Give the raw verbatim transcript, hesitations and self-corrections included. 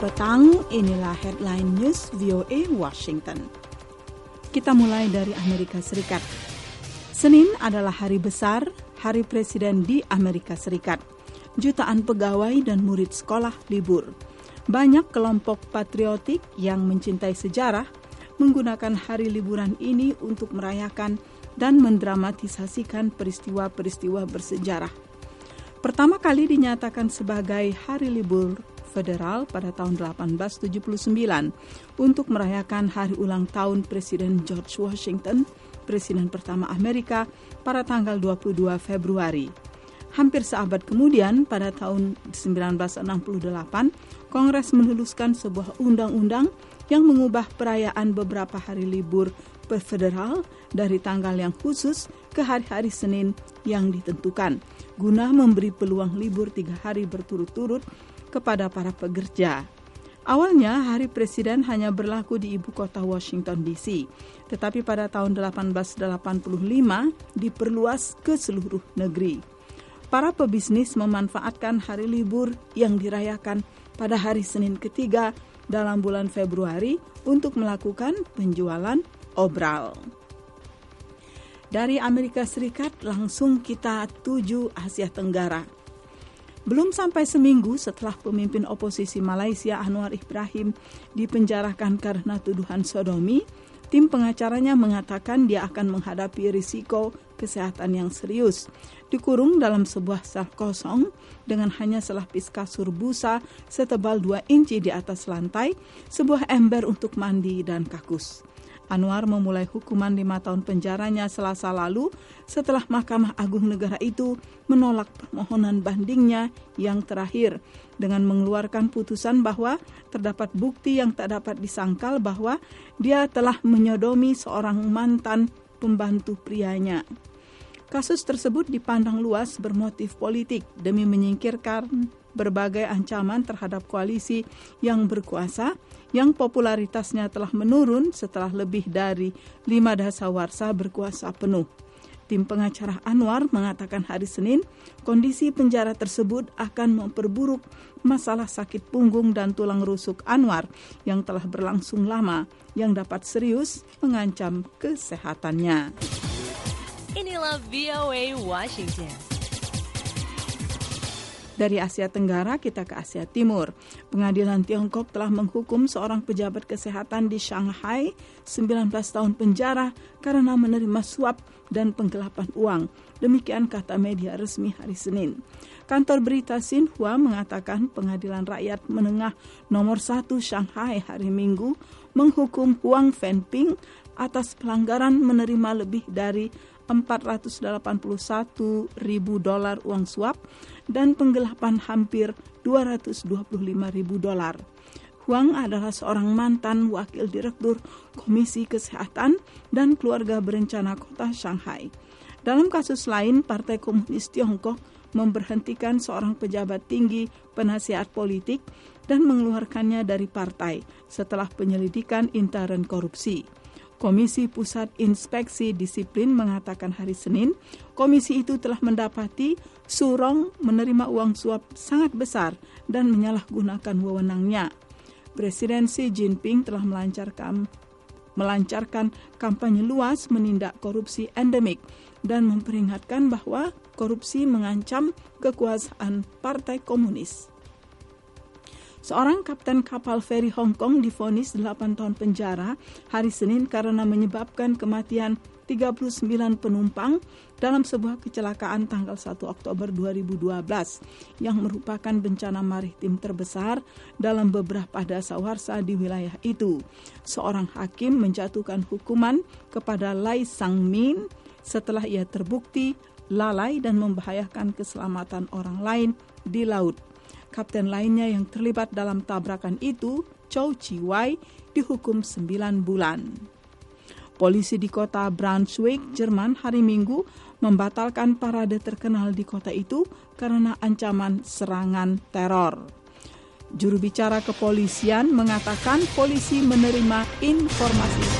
petang, inilah headline news V O A Washington. Kita mulai dari Amerika Serikat. Senin adalah hari besar, hari presiden di Amerika Serikat. Jutaan pegawai dan murid sekolah libur. Banyak kelompok patriotik yang mencintai sejarah menggunakan hari liburan ini untuk merayakan dan mendramatisasikan peristiwa-peristiwa bersejarah. Pertama kali dinyatakan sebagai hari libur federal pada tahun delapan belas tujuh puluh sembilan untuk merayakan hari ulang tahun Presiden George Washington, Presiden pertama Amerika, pada tanggal dua puluh dua Februari. Hampir seabad kemudian, pada tahun sembilan belas enam puluh delapan, Kongres meluluskan sebuah undang-undang yang mengubah perayaan beberapa hari libur federal dari tanggal yang khusus ke hari-hari Senin yang ditentukan, guna memberi peluang libur tiga hari berturut-turut kepada para pekerja. Awalnya, hari presiden hanya berlaku di ibu kota Washington D C, tetapi pada tahun delapan belas delapan puluh lima diperluas ke seluruh negeri. Para pebisnis memanfaatkan hari libur yang dirayakan pada hari Senin ketiga dalam bulan Februari untuk melakukan penjualan obral. Dari Amerika Serikat langsung kita tuju Asia Tenggara. Belum sampai seminggu setelah pemimpin oposisi Malaysia Anwar Ibrahim dipenjarakan karena tuduhan sodomi, tim pengacaranya mengatakan dia akan menghadapi risiko kesehatan yang serius. Dikurung dalam sebuah sel kosong dengan hanya selapis kasur busa setebal dua inci di atas lantai, sebuah ember untuk mandi dan kakus. Anwar memulai hukuman lima tahun penjaranya Selasa lalu setelah Mahkamah Agung Negara itu menolak permohonan bandingnya yang terakhir dengan mengeluarkan putusan bahwa terdapat bukti yang tak dapat disangkal bahwa dia telah menyodomi seorang mantan pembantu prianya. Kasus tersebut dipandang luas bermotif politik demi menyingkirkan berbagai ancaman terhadap koalisi yang berkuasa yang popularitasnya telah menurun setelah lebih dari lima dasawarsa berkuasa penuh. Tim pengacara Anwar mengatakan hari Senin kondisi penjara tersebut akan memperburuk masalah sakit punggung dan tulang rusuk Anwar yang telah berlangsung lama yang dapat serius mengancam kesehatannya. Inilah V O A Washington. Dari Asia Tenggara kita ke Asia Timur. Pengadilan Tiongkok telah menghukum seorang pejabat kesehatan di Shanghai sembilan belas tahun penjara karena menerima suap dan penggelapan uang. Demikian kata media resmi hari Senin. Kantor berita Xinhua mengatakan pengadilan rakyat menengah nomor satu Shanghai hari Minggu menghukum Huang Wenping atas pelanggaran menerima lebih dari empat ratus delapan puluh satu ribu dolar uang suap dan penggelapan hampir dua ratus dua puluh lima ribu dolar. Huang adalah seorang mantan wakil direktur Komisi Kesehatan dan Keluarga Berencana Kota Shanghai. Dalam kasus lain, Partai Komunis Tiongkok memberhentikan seorang pejabat tinggi penasihat politik dan mengeluarkannya dari partai setelah penyelidikan intern korupsi. Komisi Pusat Inspeksi Disiplin mengatakan hari Senin, komisi itu telah mendapati Surong menerima uang suap sangat besar dan menyalahgunakan wewenangnya. Presiden Xi Jinping telah melancarkan, melancarkan kampanye luas menindak korupsi endemik dan memperingatkan bahwa korupsi mengancam kekuasaan Partai Komunis. Seorang kapten kapal feri Hong Kong divonis delapan tahun penjara hari Senin karena menyebabkan kematian tiga puluh sembilan penumpang dalam sebuah kecelakaan tanggal satu Oktober dua ribu dua belas yang merupakan bencana maritim terbesar dalam beberapa dasawarsa di wilayah itu. Seorang hakim menjatuhkan hukuman kepada Lai Sang-min setelah ia terbukti lalai dan membahayakan keselamatan orang lain di laut. Kapten lainnya yang terlibat dalam tabrakan itu, Chow Chi-wai, dihukum sembilan bulan. Polisi di kota Brunswick, Jerman hari Minggu membatalkan parade terkenal di kota itu karena ancaman serangan teror. Juru bicara kepolisian mengatakan polisi menerima informasi